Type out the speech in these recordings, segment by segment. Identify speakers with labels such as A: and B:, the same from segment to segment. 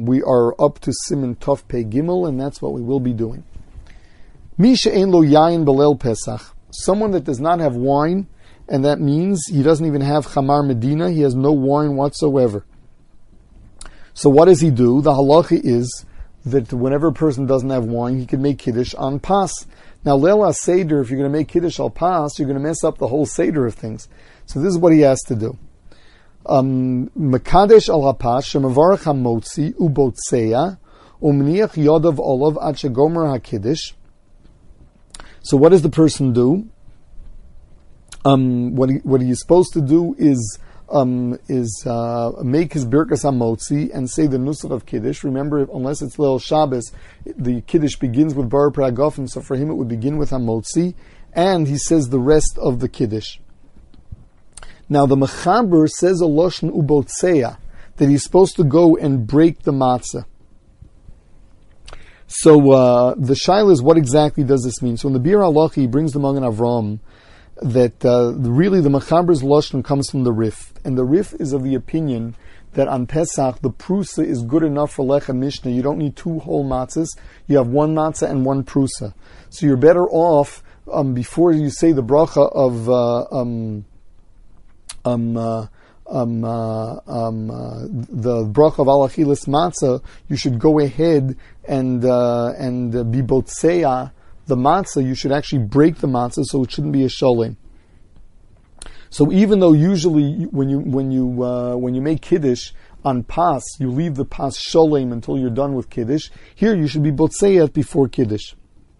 A: We are up to Siman Tov Pei Gimel, and that's what we will be doing. Mi she'ein lo yayin belel Pesach. Someone that does not have wine, and that means he doesn't even have Chamar Medina, he has no wine whatsoever. So what does he do? The halacha is that whenever a person doesn't have wine, he can make Kiddush on Pas. Now, Leil HaSeder, if you're going to make Kiddush al Pas, you're going to mess up the whole Seder of things. So this is what he has to do. Mekadesh al HaPas, shemavarach HaMotzi, ubotzeya, umniach yodav olav ad shegomer HaKiddush. So what does the person do? What he is supposed to do is make his Birkas HaMotzi and say the Nusach of Kiddush. Remember, unless it's Leil Shabbos, the Kiddush begins with Bar Pragofen, so for him it would begin with HaMotzi, and he says the rest of the Kiddush. Now the Mechaber says a Loshen Ubotzeya, that he's supposed to go and break the matzah. So the shaila is, what exactly does this mean? So in the Bir Halacha, he brings the Magen Avram that really the Mechaber's Loshen comes from the Rif. And the Rif is of the opinion that on Pesach, the prusa is good enough for Lechem Mishnah. You don't need two whole matzahs. You have one matzah and one prusa. So you're better off, before you say the bracha of the bracha of Al Achilas Matzah, you should go ahead and be botzeya the matzah. You should actually break the matzah, so it shouldn't be a sholem. So even though usually when you make Kiddush on Pas, you leave the Pas sholem until you're done with Kiddush, here you should be botzeya before Kiddush.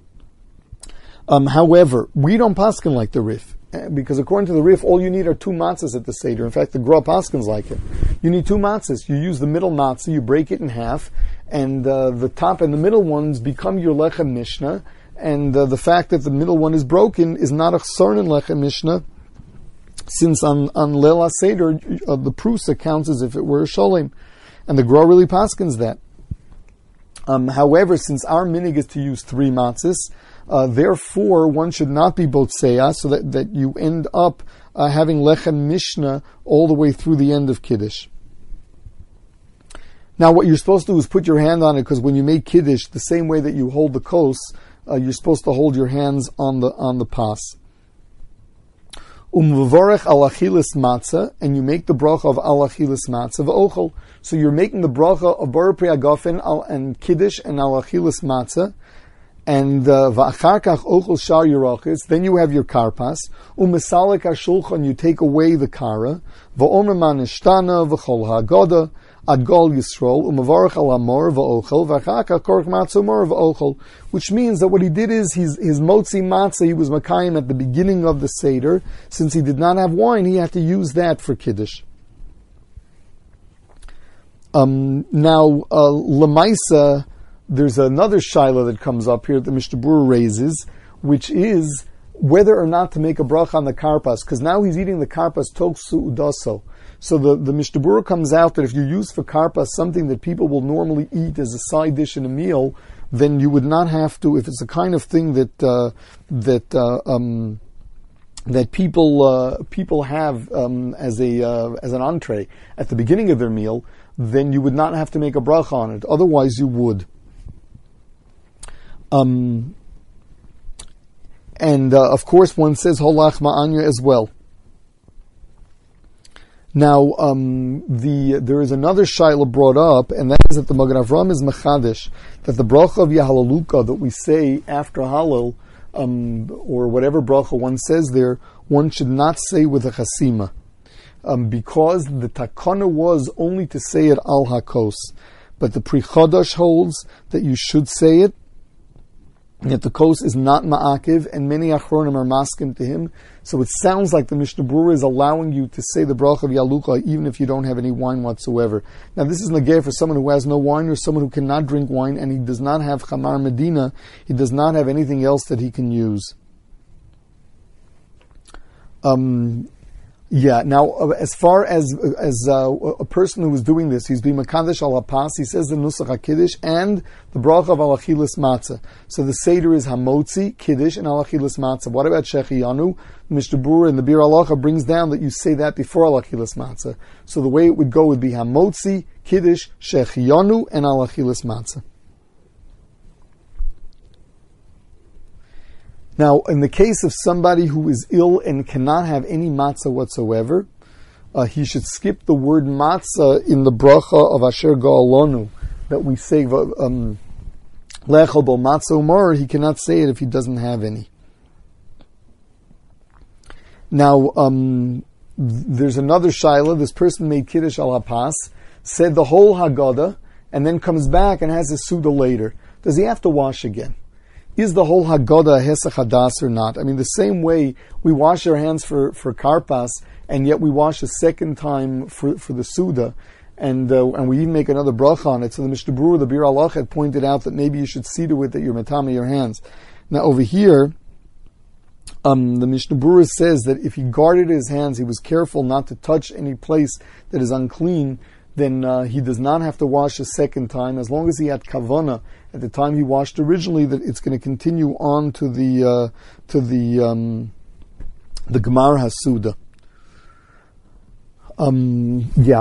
A: However, we don't paskin like the Rif. Because according to the Rif, all you need are two matzahs at the Seder. In fact, the Gra paskins like it. You need two matzahs. You use the middle matzah, you break it in half, and the top and the middle ones become your Lechem Mishnah, and the fact that the middle one is broken is not a chsarn in Lechem Mishnah, since on Leil HaSeder, the prusa counts as if it were a sholem. And the Gra really paskins that. However, since our minig is to use three matzahs, therefore, one should not be botzeya, so that you end up having Lechem Mishnah all the way through the end of Kiddush. Now, what you're supposed to do is put your hand on it, because when you make Kiddush, the same way that you hold the kos, you're supposed to hold your hands on the pas. Umvavorech al achilas matzah, and you make the bracha of al achilas matzah v'ochel. So you're making the bracha of bar pri agafen and Kiddush and al achilas matzah. And va'acharkach ochel shar yerachis, then you have your karpas. Umesalik hashulchan, you take away the kara. Va'omer man ishtana v'chol ha'goda ad gol yisrael umavarach al amor va'ochel va'acharkach korach matzah amor va'ochel. Which means that what he did is his motzi matzah he was makayim at the beginning of the seder. Since he did not have wine, he had to use that for kiddush. Now lemaisa, there's another shaila that comes up here that the Mishnah Berurah raises, which is whether or not to make a bracha on the karpas, because now he's eating the karpas toksu udaso. So the Mishnah Berurah comes out that if you use for karpas something that people will normally eat as a side dish in a meal, then you would not have to, if it's the kind of thing that people have as an entree at the beginning of their meal, then you would not have to make a bracha on it. Otherwise, you would. And of course, one says holach ma'anya as well. Now, there is another shaila brought up, and that is that the Magen Avram is mechadish, that the bracha of Yahalaluka that we say after Halal, or whatever bracha one says there, one should not say with a chasima, because the takana was only to say it al hakos, but the Pri Chodosh holds that you should say it, yet the kos is not ma'akiv, and many achronim are maskim to him. So it sounds like the Mishnah Berurah is allowing you to say the bracha of Yaluka even if you don't have any wine whatsoever. Now this is negeh for someone who has no wine, or someone who cannot drink wine, and he does not have Chamar Medina, he does not have anything else that he can use. Yeah. Now, as far as a person who is doing this, he's being makadesh al hapas. He says the nusach hakiddush and the bracha of al achilas matzah. So the seder is hamotzi kiddush and al achilas matzah. What about shechiyanu? Mishnah Berurah and the Bir Halacha brings down that you say that before al achilas matzah. So the way it would go would be hamotzi kiddush shechiyanu and al achilas matzah. Now, in the case of somebody who is ill and cannot have any matzah whatsoever, he should skip the word matzah in the bracha of Asher Ga'alonu that we say, Lechel bo matzah umar. He cannot say it if he doesn't have any. Now, there's another shaila. This person made Kiddush al Hapas, said the whole Haggadah, and then comes back and has a Suda later. Does he have to wash again? Is the whole Haggadah Hesach Hadas or not? I mean, the same way we wash our hands for Karpas, and yet we wash a second time for the Suda, and we even make another bracha on it. So the Mishnah Berurah, the Bir Halacha, had pointed out that maybe you should see to it that you're metame your hands. Now over here, the Mishnah Berurah says that if he guarded his hands, he was careful not to touch any place that is unclean, then he does not have to wash a second time, as long as he had kavana at the time he washed originally, that it's going to continue on to the Gemar Hasuda. Yeah.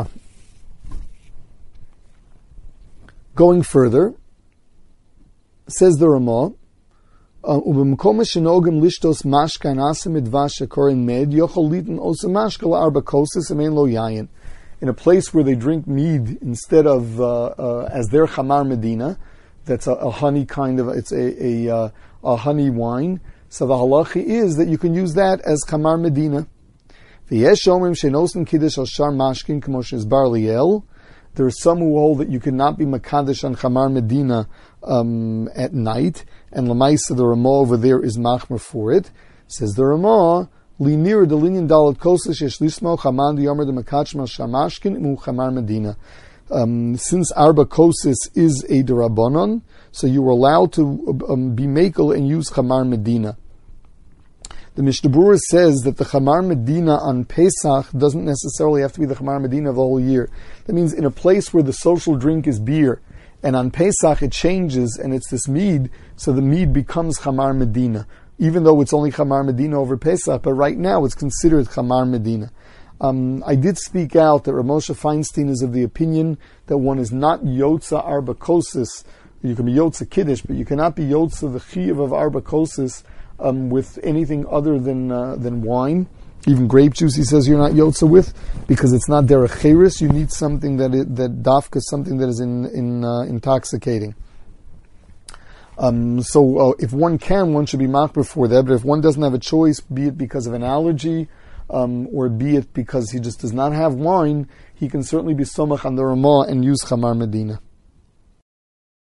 A: Going further, says the Ramah, in a place where they drink mead instead of as their chamar medina, that's a honey kind of, it's a honey wine. So the halacha is that you can use that as chamar medina. There are some who hold that you cannot be makadesh on chamar medina at night, and lemaisa the Ramah over there is machmer for it. Says the Ramah, Linir delinian dalat kosas yeshlismo chamad yomer de makachma shamashkin imu chamar medina. Since arba kosis is a derabanan, so you were allowed to be makel and use chamar medina. The Mishnah Berurah says that the chamar medina on Pesach doesn't necessarily have to be the chamar medina of the whole year. That means in a place where the social drink is beer, and on Pesach it changes and it's this mead, so the mead becomes chamar medina, even though it's only chamar medina over Pesach, but right now it's considered chamar medina. I did speak out that Rav Moshe Feinstein is of the opinion that one is not yotza arba kosis. You can be yotza kiddush, but you cannot be yotza the chiyuv of arba kosis with anything other than wine. Even grape juice, he says you're not yotza with, because it's not derech cheres. You need something that dafka, something that is intoxicating. So if one should be makber for that. But if one doesn't have a choice, be it because of an allergy, or be it because he just does not have wine, he can certainly be somach on the Ramah and use chamar medina.